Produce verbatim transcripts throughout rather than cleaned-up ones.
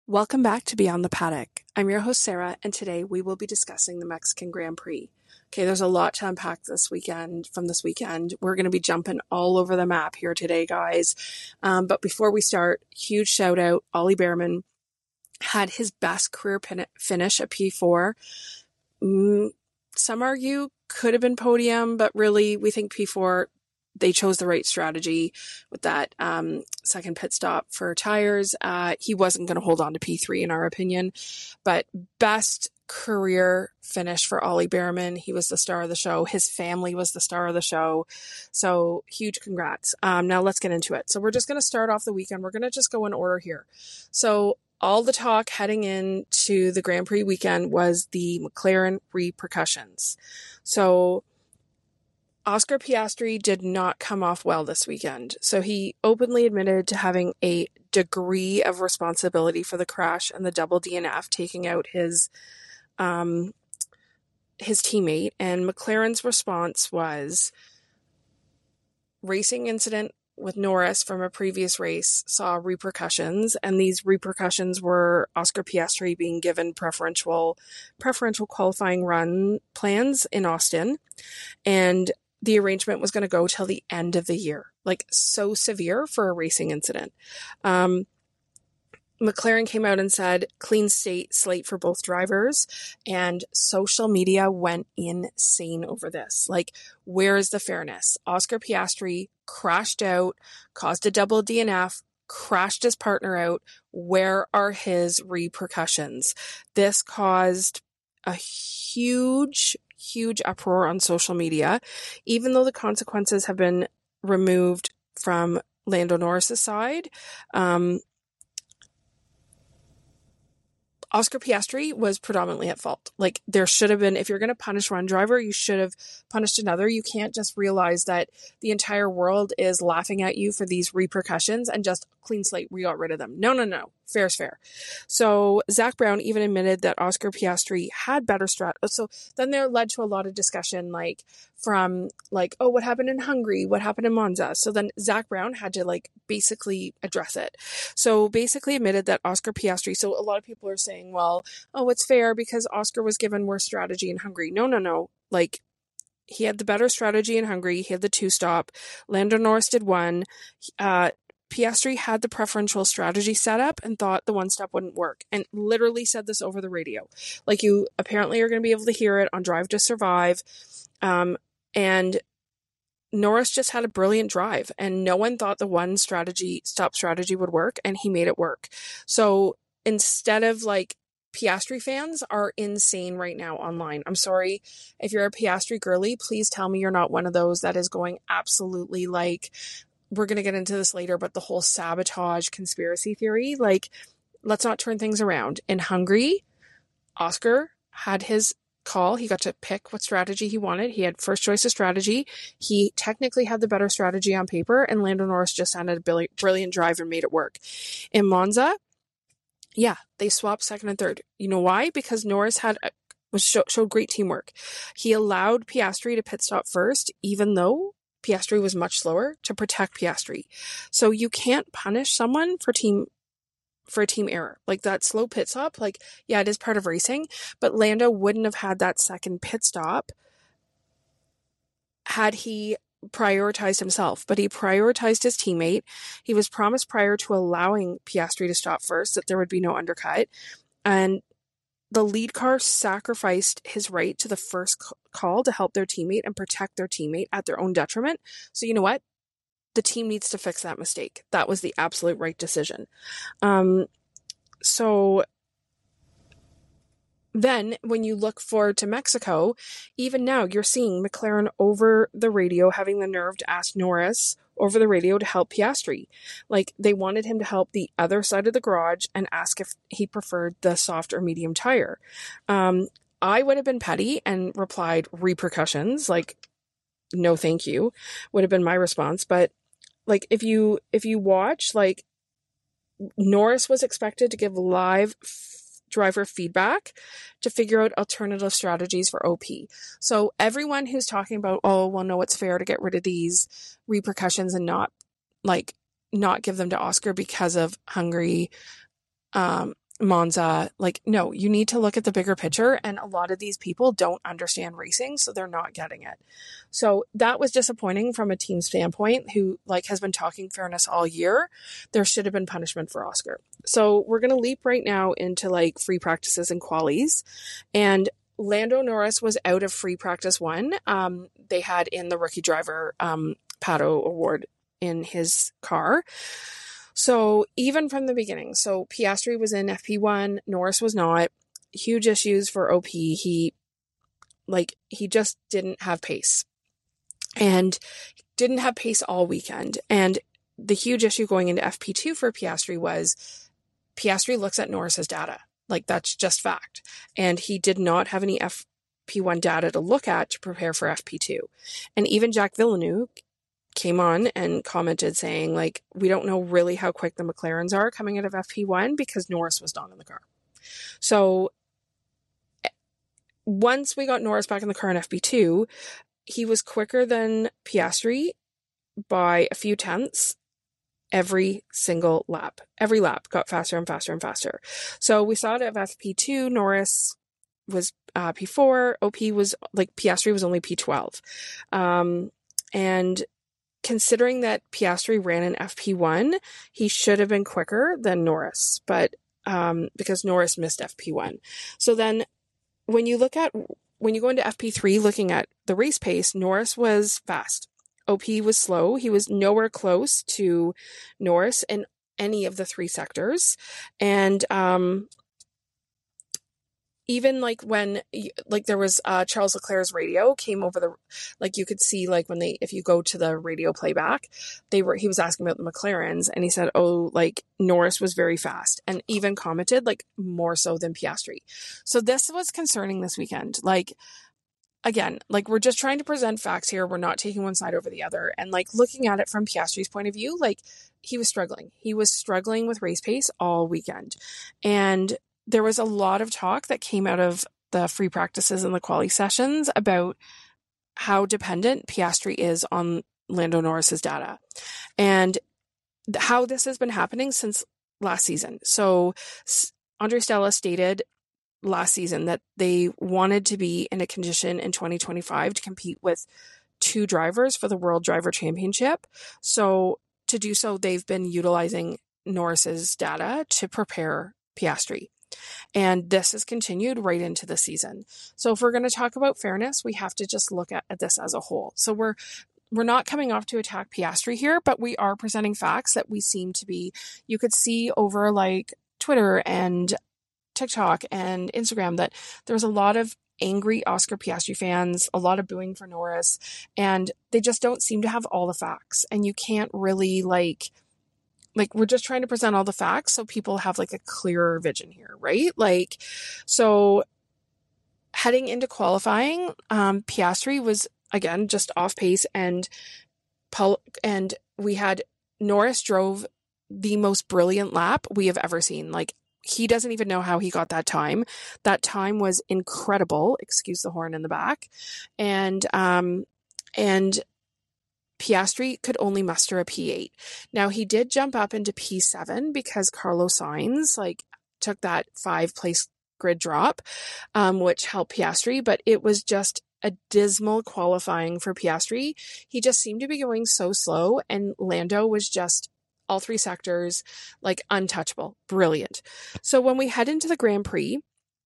Welcome back to Beyond the Paddock. I'm your host, Sarah, and today we will be discussing the Mexican Grand Prix. Okay, there's a lot to unpack this weekend, from this weekend. We're going to be jumping all over the map here today, guys. Um, but before we start, huge shout out, Ollie Bearman had his best career pin- finish at P four. Mm, some argue could have been podium, but really we think P four, they chose the right strategy with that um, second pit stop for tires. Uh, he wasn't going to hold on to P three in our opinion, but best career finish for Ollie Bearman. He was the star of the show. His family was the star of the show. So huge congrats. Um, now let's get into it. So we're just going to start off the weekend. We're going to just go in order here. So all the talk heading into the Grand Prix weekend was the McLaren repercussions. So Oscar Piastri did not come off well this weekend. So he openly admitted to having a degree of responsibility for the crash and the double D N F, taking out his um, his teammate. And McLaren's response was, racing incident with Norris from a previous race saw repercussions, and these repercussions were Oscar Piastri being given preferential preferential qualifying run plans in Austin, and the arrangement was going to go till the end of the year. Like, so severe for a racing incident. Um, McLaren came out and said, clean state slate for both drivers, and social media went insane over this. Like, where is the fairness? Oscar Piastri crashed out, caused a double D N F, crashed his partner out. Where are his repercussions? This caused a huge huge uproar on social media, even though the consequences have been removed from Lando Norris's side. Um, Oscar Piastri was predominantly at fault. Like, there should have been, if you're going to punish one driver, you should have punished another. You can't just realize that the entire world is laughing at you for these repercussions and just clean slate, we got rid of them. No, no, no. Fair's fair. So Zach Brown even admitted that Oscar Piastri had better strat. So then there led to a lot of discussion, like from like, oh, what happened in Hungary? What happened in Monza? So then Zach Brown had to like basically address it. So basically admitted that Oscar Piastri, so a lot of people are saying, well, oh, it's fair because Oscar was given worse strategy in Hungary. No, no, no. Like, he had the better strategy in Hungary. He had the two stop. Lando Norris did one. Uh, Piastri had the preferential strategy set up and thought the one step wouldn't work, and literally said this over the radio. Like, you apparently are going to be able to hear it on Drive to Survive. Um, and Norris just had a brilliant drive, and no one thought the one strategy stop strategy would work, and he made it work. So instead of like, Piastri fans are insane right now online. I'm sorry if you're a Piastri girly, please tell me you're not one of those that is going absolutely like, we're going to get into this later, but the whole sabotage conspiracy theory, like, let's not turn things around. In Hungary, Oscar had his call. He got to pick what strategy he wanted. He had first choice of strategy. He technically had the better strategy on paper, and Lando Norris just had a brilliant drive and made it work. In Monza, yeah, they swapped second and third. You know why? Because Norris had a, was show, showed great teamwork. He allowed Piastri to pit stop first, even though Piastri was much slower, to protect Piastri. So you can't punish someone for team for a team error. Like, that slow pit stop, like, yeah, it is part of racing, but Lando wouldn't have had that second pit stop had he prioritized himself, but he prioritized his teammate. He was promised prior to allowing Piastri to stop first that there would be no undercut, and the lead car sacrificed his right to the first call to help their teammate and protect their teammate at their own detriment. So you know what? The team needs to fix that mistake. That was the absolute right decision. Um, so then when you look forward to Mexico, even now you're seeing McLaren over the radio having the nerve to ask Norris over the radio to help Piastri. Like, they wanted him to help the other side of the garage and ask if he preferred the soft or medium tire. Um, I would have been petty and replied repercussions, like, no thank you, would have been my response. But like, if you if you watch, like, Norris was expected to give live f- driver feedback to figure out alternative strategies for O P. So everyone who's talking about, oh, well, no, it's fair to get rid of these repercussions and not like not give them to Oscar because of Hungary, um, Monza. Like, no, you need to look at the bigger picture. And a lot of these people don't understand racing, so they're not getting it. So that was disappointing from a team standpoint who like has been talking fairness all year. There should have been punishment for Oscar. So we're going to leap right now into like free practices and qualies. And Lando Norris was out of free practice one. Um, they had in the rookie driver um, Pato award in his car. So even from the beginning, so Piastri was in F P one, Norris was not. Huge issues for O P. He, like, he just didn't have pace. And didn't have pace all weekend. And the huge issue going into F P two for Piastri was Piastri looks at Norris's data. Like, that's just fact. And he did not have any F P one data to look at to prepare for F P two. And even Jacques Villeneuve came on and commented saying, like, we don't know really how quick the McLarens are coming out of F P one because Norris was not in the car. So once we got Norris back in the car in F P two, he was quicker than Piastri by a few tenths every single lap. Every lap got faster and faster and faster. So we saw it at F P two, Norris was uh, P four, O P was, like, Piastri was only P twelve. Um, and considering that Piastri ran in F P one, he should have been quicker than Norris, but um, because Norris missed F P one. So then when you look at, when you go into F P three, looking at the race pace, Norris was fast. O P was slow. He was nowhere close to Norris in any of the three sectors. And um, even like when, like there was uh, Charles Leclerc's radio came over the, like you could see like when they, if you go to the radio playback, they were, he was asking about the McLarens and he said, oh, like Norris was very fast, and even commented like more so than Piastri. So this was concerning this weekend. Like, again, like we're just trying to present facts here. We're not taking one side over the other. And like looking at it from Piastri's point of view, like he was struggling. He was struggling with race pace all weekend. And there was a lot of talk that came out of the free practices and the quali sessions about how dependent Piastri is on Lando Norris's data and how this has been happening since last season. So Andre Stella stated last season that they wanted to be in a condition in twenty twenty-five to compete with two drivers for the World Driver Championship. So to do so, they've been utilizing Norris's data to prepare Piastri. And this has continued right into the season. So if we're going to talk about fairness, we have to just look at, at this as a whole. So we're we're not coming off to attack Piastri here, but we are presenting facts that we seem to be, you could see over like Twitter and TikTok and Instagram that there's a lot of angry Oscar Piastri fans, a lot of booing for Norris, and they just don't seem to have all the facts. And you can't really like, like we're just trying to present all the facts so people have like a clearer vision here, right? Like, so heading into qualifying, um, Piastri was again just off pace, and Paul, and we had Norris drove the most brilliant lap we have ever seen. Like, he doesn't even know how he got that time. That time was incredible. Excuse the horn in the back. And, um, and Piastri could only muster a P eight. Now he did jump up into P seven because Carlos Sainz like took that five place grid drop, um, which helped Piastri, but it was just a dismal qualifying for Piastri. He just seemed to be going so slow, and Lando was just all three sectors, like untouchable. Brilliant. So when we head into the Grand Prix,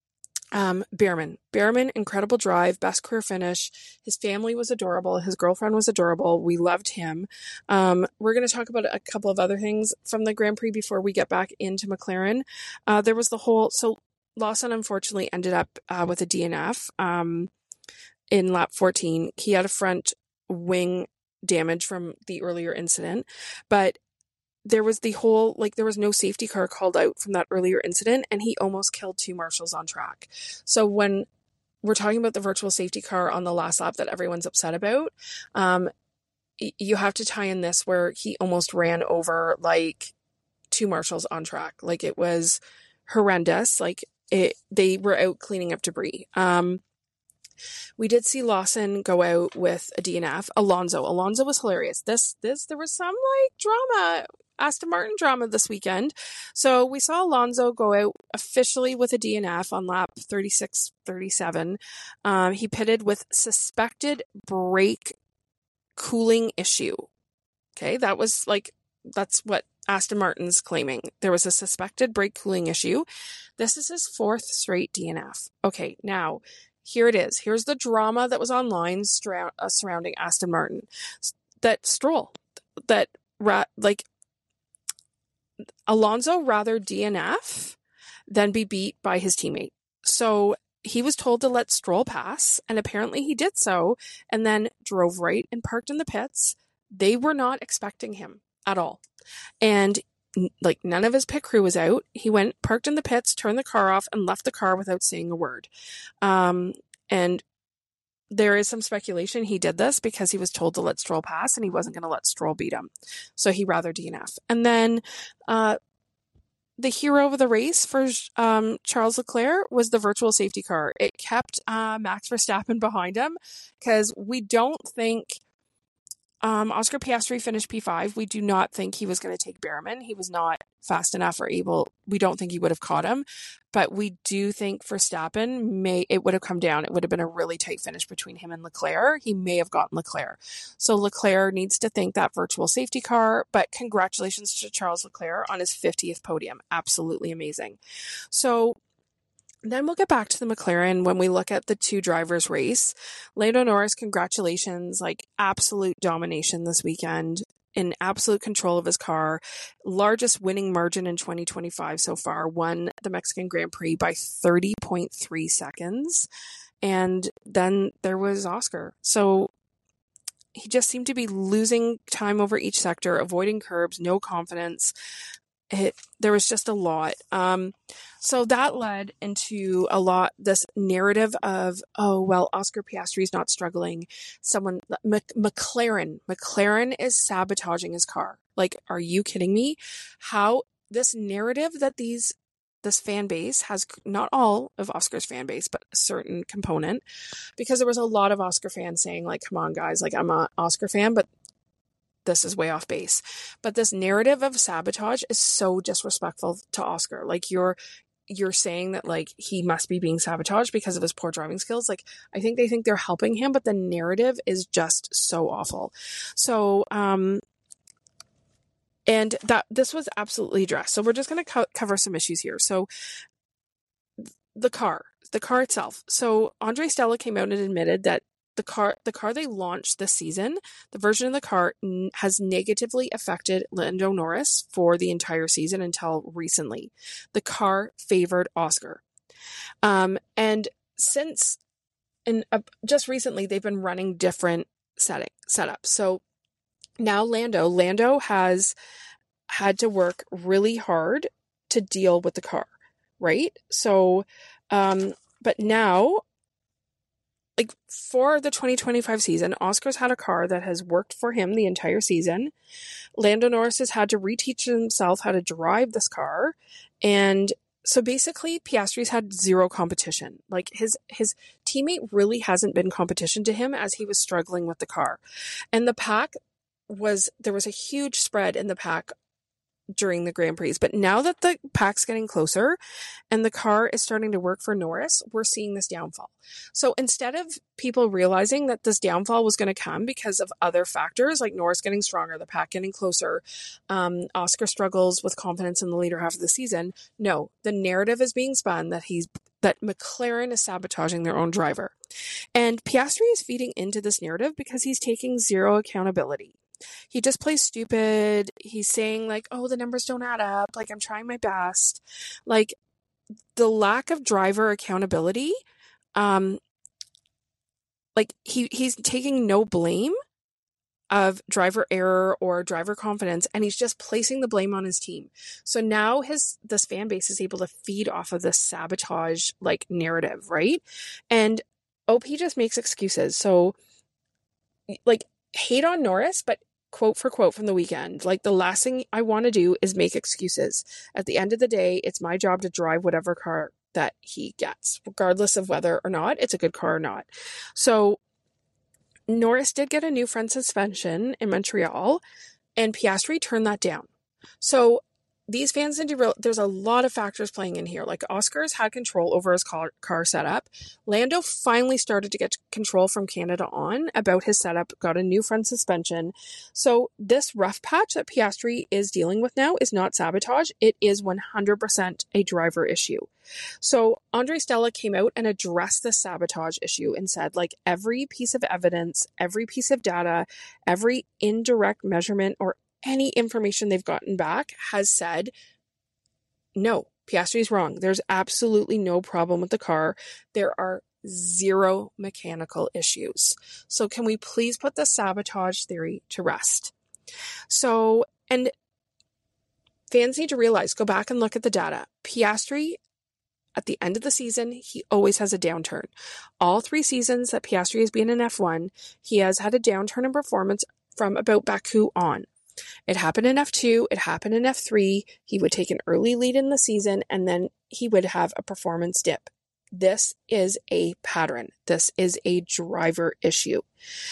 um, Behrman, Behrman, incredible drive, best career finish. His family was adorable. His girlfriend was adorable. We loved him. Um, we're going to talk about a couple of other things from the Grand Prix before we get back into McLaren. Uh, there was the whole, so Lawson unfortunately ended up uh, with a D N F um, in lap fourteen. He had a front wing damage from the earlier incident, but there was the whole, like, there was no safety car called out from that earlier incident, and he almost killed two marshals on track. So when we're talking about the virtual safety car on the last lap that everyone's upset about, um, you have to tie in this where he almost ran over, like, two marshals on track. Like, it was horrendous. Like, it, they were out cleaning up debris. Um, We did see Lawson go out with a D N F. Alonso. Alonso was hilarious. This, this, there was some like drama Aston Martin drama this weekend. So we saw Alonso go out officially with a D N F on lap thirty-six thirty-seven. Um, he pitted with suspected brake cooling issue. Okay, that was like, that's what Aston Martin's claiming. There was a suspected brake cooling issue. This is his fourth straight D N F. Okay, now here it is. Here's the drama that was online stra- uh, surrounding Aston Martin. That Stroll, that ra- like Alonso rather D N F than be beat by his teammate. So he was told to let Stroll pass, and apparently he did so, and then drove right and parked in the pits. They were not expecting him at all. And like none of his pit crew was out. He went, parked in the pits, turned the car off, and left the car without saying a word. Um, and there is some speculation he did this because he was told to let Stroll pass and he wasn't going to let Stroll beat him. So he rather D N F. And then uh, the hero of the race for um, Charles Leclerc was the virtual safety car. It kept uh, Max Verstappen behind him because we don't think Um, Oscar Piastri finished P five. We do not think he was going to take Behrman. He was not fast enough or able. We don't think he would have caught him, but we do think Verstappen may, it would have come down. It would have been a really tight finish between him and Leclerc. He may have gotten Leclerc. So Leclerc needs to thank that virtual safety car, but congratulations to Charles Leclerc on his fiftieth podium. Absolutely amazing. So then we'll get back to the McLaren when we look at the two drivers race. Lando Norris, congratulations, like absolute domination this weekend, in absolute control of his car. Largest winning margin in twenty twenty-five so far, won the Mexican Grand Prix by thirty point three seconds. And then there was Oscar. So he just seemed to be losing time over each sector, avoiding curbs, no confidence. It, there was just a lot. Um, so that led into a lot, this narrative of, oh, well, Oscar Piastri is not struggling. Someone, Mc, McLaren, McLaren is sabotaging his car. Like, are you kidding me? How this narrative that these, this fan base has, not all of Oscar's fan base, but a certain component, because there was a lot of Oscar fans saying like, come on guys, like I'm an Oscar fan, but this is way off base. But this narrative of sabotage is so disrespectful to Oscar. Like you're you're saying that like he must be being sabotaged because of his poor driving skills. Like I think they think they're helping him, but the narrative is just so awful. So um and that this was absolutely addressed. So we're just going to co- cover some issues here. So the car, the car itself. So Andre Stella came out and admitted that The car, the car they launched this season, the version of the car n- has negatively affected Lando Norris for the entire season until recently. The car favored Oscar. Um, and since, and uh, just recently, they've been running different setting setups. So now Lando, Lando has had to work really hard to deal with the car, right? So, um, but now, like for the twenty twenty-five season, Oscar's had a car that has worked for him the entire season. Lando Norris has had to reteach himself how to drive this car. And so basically Piastri's had zero competition. Like his, his teammate really hasn't been competition to him as he was struggling with the car. And the pack was, there was a huge spread in the pack during the Grand Prix. But now that the pack's getting closer and the car is starting to work for Norris, we're seeing this downfall. So instead of people realizing that this downfall was going to come because of other factors like Norris getting stronger, the pack getting closer, um, Oscar struggles with confidence in the later half of the season, no, the narrative is being spun that he's that McLaren is sabotaging their own driver. And Piastri is feeding into this narrative because he's taking zero accountability. He just plays stupid. He's saying like, oh, the numbers don't add up. Like, I'm trying my best. Like, the lack of driver accountability, um, like he, he's taking no blame of driver error or driver confidence, and he's just placing the blame on his team. So now his, this fan base is able to feed off of this sabotage like narrative, right? And O P just makes excuses. So like, hate on Norris, but quote for quote from the weekend, like the last thing I want to do is make excuses. At the end of the day, it's my job to drive whatever car that he gets, regardless of whether or not it's a good car or not. So Norris did get a new front suspension in Montreal, and Piastri turned that down. So these fans need to real there's a lot of factors playing in here. Like Oscar's had control over his car, car setup. Lando finally started to get control from Canada on about his setup, got a new front suspension. So this rough patch that Piastri is dealing with now is not sabotage. It is one hundred percent a driver issue. So Andre Stella came out and addressed the sabotage issue and said, like, every piece of evidence, every piece of data, every indirect measurement or any information they've gotten back has said, no, Piastri's wrong. There's absolutely no problem with the car. There are zero mechanical issues. So can we please put the sabotage theory to rest? So, and fans need to realize, go back and look at the data. Piastri, at the end of the season, he always has a downturn. All three seasons that Piastri has been in F one, he has had a downturn in performance from about Baku on. It happened in F two, it happened in F three, he would take an early lead in the season, and then he would have a performance dip. This is a pattern. This is a driver issue.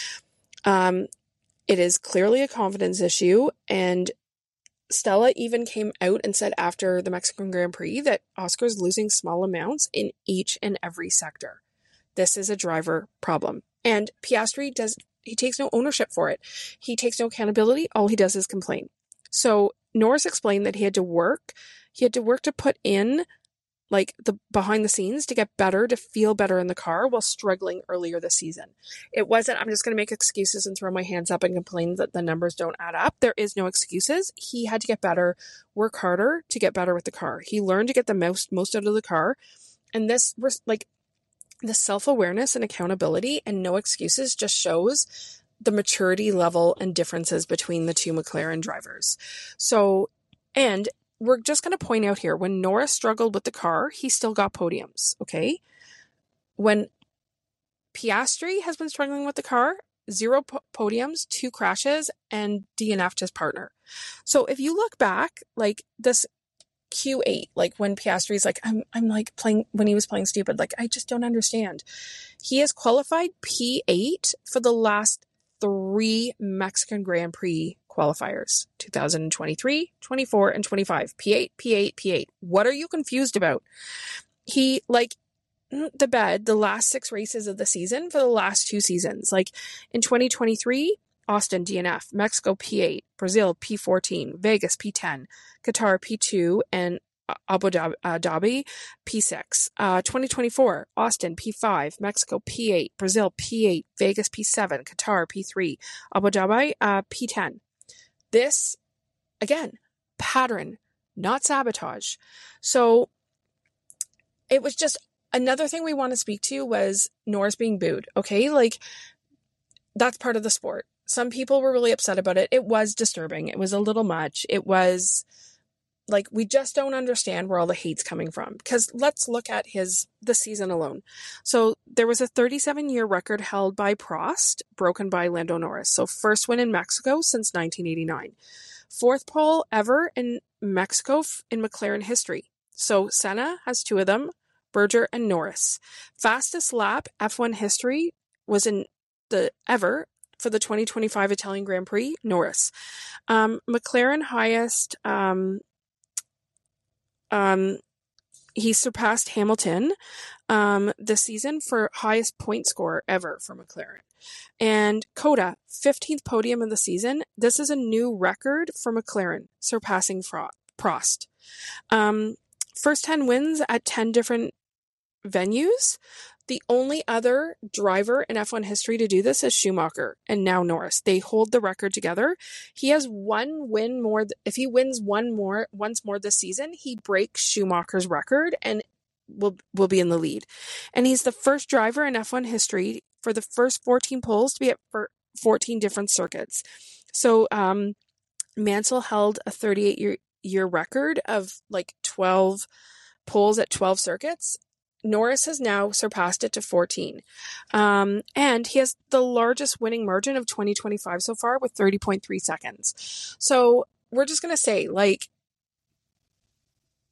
Um, it is clearly a confidence issue, and Stella even came out and said after the Mexican Grand Prix that Oscar's losing small amounts in each and every sector. This is a driver problem. And Piastri does He takes no ownership for it. He takes no accountability. All he does is complain. So Norris explained that he had to work. He had to work to put in like the behind the scenes to get better, to feel better in the car while struggling earlier this season. It wasn't, I'm just going to make excuses and throw my hands up and complain that the numbers don't add up. There is no excuses. He had to get better, work harder to get better with the car. He learned to get the most, most out of the car. And this was like, the self-awareness and accountability and no excuses just shows the maturity level and differences between the two McLaren drivers. So, and we're just going to point out here, when Norris struggled with the car, he still got podiums, okay? When Piastri has been struggling with the car, zero po- podiums, two crashes, and D N F'd his partner. So if you look back, like this Q eight, like when Piastri's like, I'm, I'm like playing, when he was playing stupid, like, I just don't understand. He has qualified P eight for the last three Mexican Grand Prix qualifiers, two thousand twenty-three, twenty-four, and twenty-five. P eight, P eight, P eight. What are you confused about? He, like, the bed, the last six races of the season for the last two seasons. Like, in twenty twenty-three, Austin D N F, Mexico P eight, Brazil P fourteen, Vegas P ten, Qatar P two, and Abu Dhabi P six. Uh, twenty twenty-four, Austin P five, Mexico P eight, Brazil P eight, Vegas P seven, Qatar P three, Abu Dhabi uh, P ten. This, again, pattern, not sabotage. So it was just another thing we want to speak to was Norris being booed. Okay, like, that's part of the sport. Some people were really upset about it. It was disturbing. It was a little much. It was like, we just don't understand where all the hate's coming from. Because let's look at his, the season alone. So there was a thirty-seven year record held by Prost, broken by Lando Norris. So first win in Mexico since nineteen eighty-nine. Fourth pole ever in Mexico in McLaren history. So Senna has two of them, Berger and Norris. Fastest lap F one history was in the ever for the twenty twenty-five Italian Grand Prix, Norris. Um, McLaren highest, um, um, he surpassed Hamilton um, this season for highest point score ever for McLaren. And Coda, fifteenth podium of the season. This is a new record for McLaren, surpassing Fra- Prost. Um, first ten wins at ten different venues. The only other driver in F one history to do this is Schumacher and now Norris. They hold the record together. He has one win more. Th- if he wins one more, once more this season, he breaks Schumacher's record and will will be in the lead. And he's the first driver in F one history for the first fourteen poles to be at fourteen different circuits. So um, Mansell held a thirty-eight year, year record of like twelve poles at twelve circuits. Norris has now surpassed it to fourteen. Um, and he has the largest winning margin of twenty twenty-five so far with thirty point three seconds. So we're just going to say, like,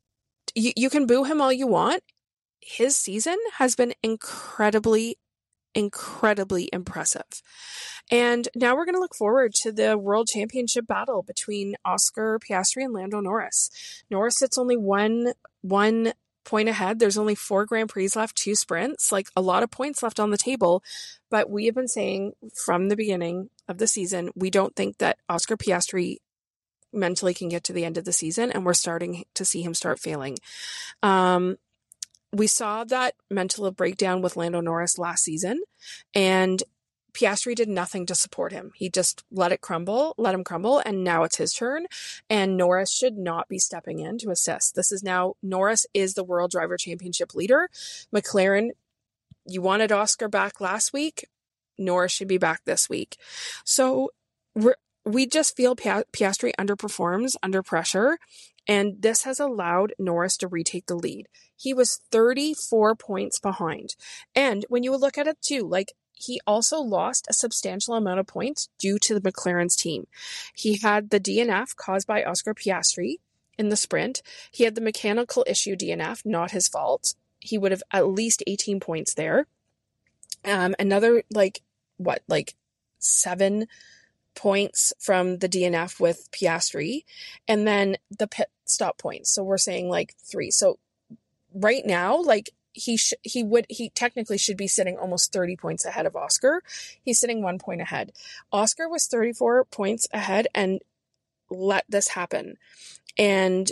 you, you can boo him all you want. His season has been incredibly, incredibly impressive. And now we're going to look forward to the World Championship battle between Oscar Piastri and Lando Norris. Norris sits only one one point ahead. There's only four Grand Prix left, two sprints, like a lot of points left on the table. But we have been saying from the beginning of the season, we don't think that Oscar Piastri mentally can get to the end of the season, and we're starting to see him start failing. Um, we saw that mental breakdown with Lando Norris last season, and Piastri did nothing to support him. He just let it crumble, let him crumble, and now it's his turn. And Norris should not be stepping in to assist. This is now, Norris is the World Driver Championship leader. McLaren, you wanted Oscar back last week. Norris should be back this week. So we're, we just feel Piastri underperforms under pressure, and this has allowed Norris to retake the lead. He was thirty-four points behind. And when you look at it too, like, he also lost a substantial amount of points due to the McLaren's team. He had the D N F caused by Oscar Piastri in the sprint. He had the mechanical issue D N F, not his fault. He would have at least eighteen points there. Um, another, like, what, like seven points from the D N F with Piastri, and then the pit stop points. So we're saying like three. So right now, like, he sh- he would he technically should be sitting almost thirty points ahead of Oscar. He's sitting one point ahead. Oscar was thirty-four points ahead and let this happen. And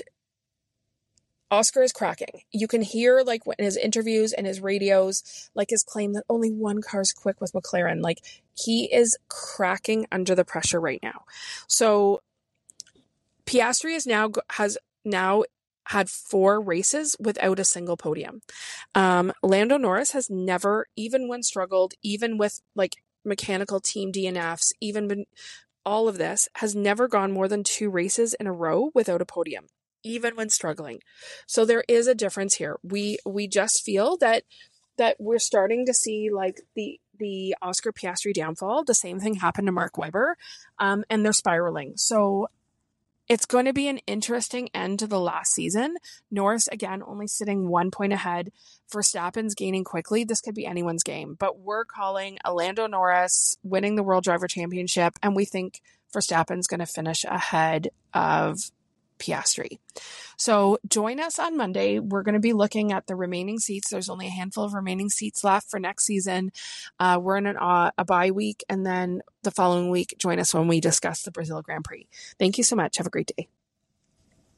Oscar is cracking. You can hear, like, in his interviews and his radios, like, his claim that only one car's quick with McLaren. Like, he is cracking under the pressure right now. So Piastri is now has now had four races without a single podium. Um, Lando Norris has never, even when struggled, even with like mechanical team D N Fs, even been, all of this, has never gone more than two races in a row without a podium, even when struggling. So there is a difference here. We we just feel that that we're starting to see like the the Oscar Piastri downfall. The same thing happened to Mark Webber, um, and they're spiraling. So it's going to be an interesting end to the last season. Norris, again, only sitting one point ahead. Verstappen's gaining quickly. This could be anyone's game. But we're calling Lando Norris winning the World Driver Championship, and we think Verstappen's going to finish ahead of Piastri. So join us on Monday. We're going to be looking at the remaining seats. There's only a handful of remaining seats left for next season. Uh, we're in an, uh, a bye week, and then the following week, join us when we discuss the Brazil Grand Prix. Thank you so much. Have a great day.